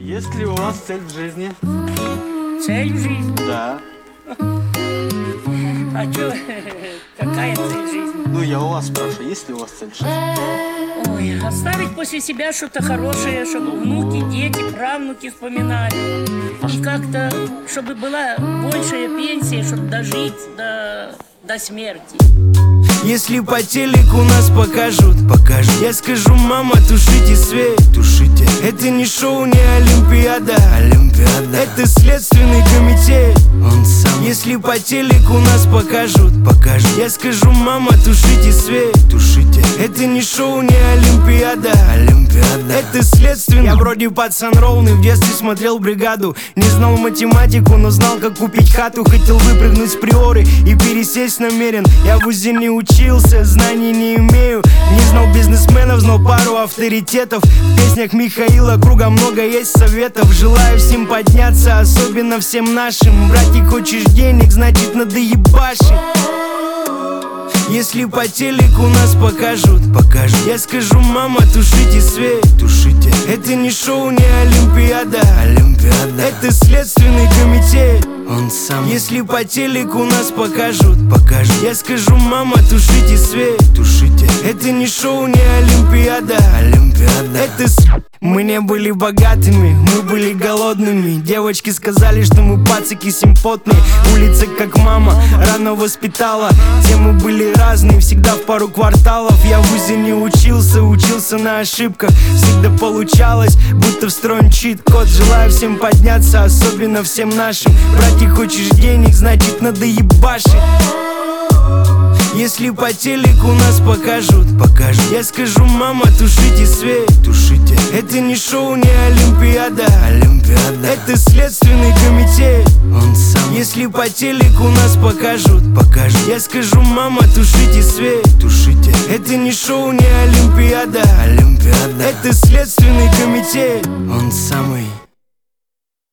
Есть ли у вас цель в жизни? Цель в жизни? Да. А чё, какая цель в жизни? Ну, я у вас спрашиваю, есть ли у вас цель в жизни? Ой, оставить после себя что-то хорошее, чтобы внуки, дети, правнуки вспоминали. И как-то, чтобы была большая пенсия, чтобы дожить до смерти. Если по телеку нас покажут, я скажу: мама, тушите свет, тушите. Это не шоу, не Олимпиада, это следственный комитет, он сам. Если по телеку нас покажут, я скажу: мама, тушите свет, тушите. Это не шоу, не Олимпиада, это следственный. Я вроде пацан ровный, в детстве смотрел «Бригаду». Не знал математику, но знал, как купить хату. Хотел выпрыгнуть с приоры и пересесть намерен. Я в УЗИ не учился, знаний не имею. Не знал бизнесменов, знал пару авторитетов. В песнях Михаила Круга много есть советов. Желаю всем подняться, особенно всем нашим. Братик, хочешь денег, значит надо ебашить. Если по телеку нас покажут, я скажу: мама, тушите свет, тушите. Это не шоу, не Олимпиада, это следственный комитет, он сам. Если по телеку нас покажут, я скажу: мама, тушите свет, тушите. Это не шоу, не Олимпиада, это Мы не были богатыми, мы были голодными. Девочки сказали, что мы пацаки симпотные. Улица как мама рано воспитала. Темы были разные, всегда в пару кварталов. Я в УЗИ не учился, учился на ошибках. Всегда получалось, будто встроен чит-код. Желаю всем подняться, особенно всем нашим. Братья, хочешь денег, значит надо ебашить. Если по телеку нас покажут, я скажу: мама, тушите свет, тушите. Это не шоу, не Олимпиада, это следственный комитет, он сам. Если по телеку нас покажут, я скажу: мама, тушите свет, тушите. Это не шоу, не Олимпиада, это следственный комитет, он самый.